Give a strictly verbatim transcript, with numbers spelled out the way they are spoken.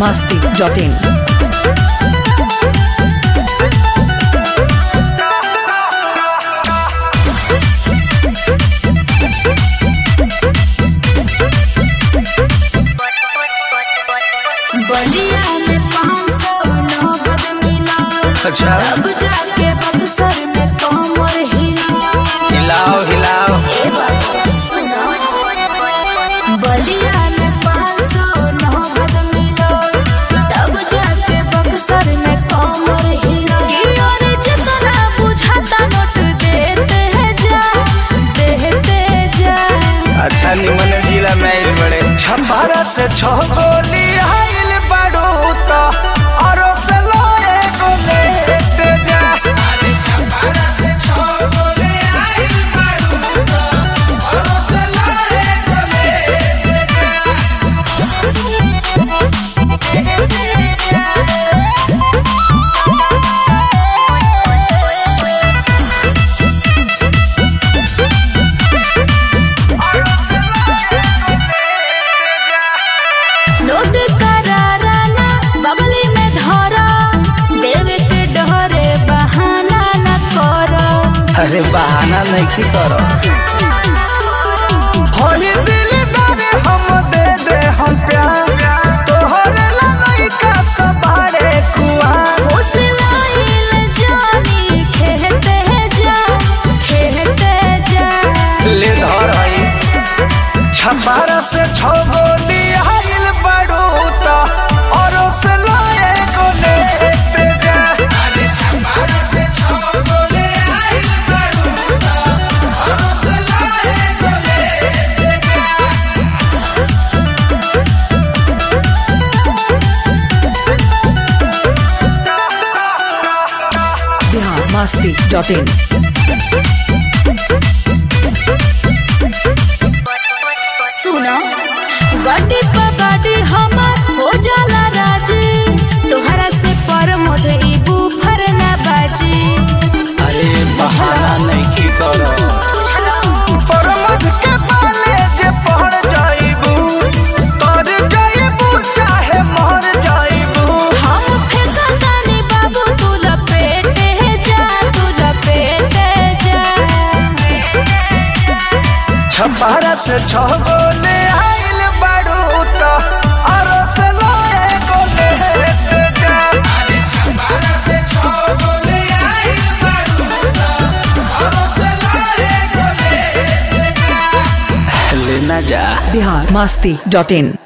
masti dot in. बलिया में पाँच सौ नौबत मिला, अच्छा अब जाके बक्सर में कमर हिला। हिलाओ हिलाओ ए बात सुनो, बलिया में पाँच सौ नौबत मिला, तब जाके बक्सर में कमर हिला। कि और जितना बुझाता नोट देते जा, देते जा। अच्छा निमन जिला में बड़े छपारा से छह गोली आइल बाड़ू तो औरो से लोए गोले लेते जा। अरे छपारा से छह गोली आइल बाड़ू तो औरो से लोए गोले लेते नोट करारा ना बगली में धरा, देवे के डरे बहाना न करो। अरे बहाना नहीं की करो, होली दिलदार हम दे दे हम प्यार, तोहरे लगई का सबारे कुआ। फुसलाइल जानी खेते जा, खेते जा। ले धर हई छपारा से छो गोली आइल बाड़ू तो औरो से लोए गोले लेते जा। अरे छपारा से छो गोली आइल बाड़ू तो औरो से लोए गोले लेते जा। Bihar masti dot in. सुनो, गड्डी पर गाड़ी हमर हो जाला राजी, तोहरा से पर मोदई बुफर ना बाजी। अरे बहाना नहीं की करो, बुझलो पर मध के पाले जे पड़ जाइबू, तर जाइबू चाहे मर जाइबू। हम फेंकतानी बाबू, तू लपेटे जा, तू लपेटे जा। छपारा से छह गोले आइल बाड़ू तो औरो से लोए गोले लेते जा। अरे छपारा से छह गोले आइल बाड़ू तो औरो से लोए गोले लेते जा। लेना जा Bihar masti dot in.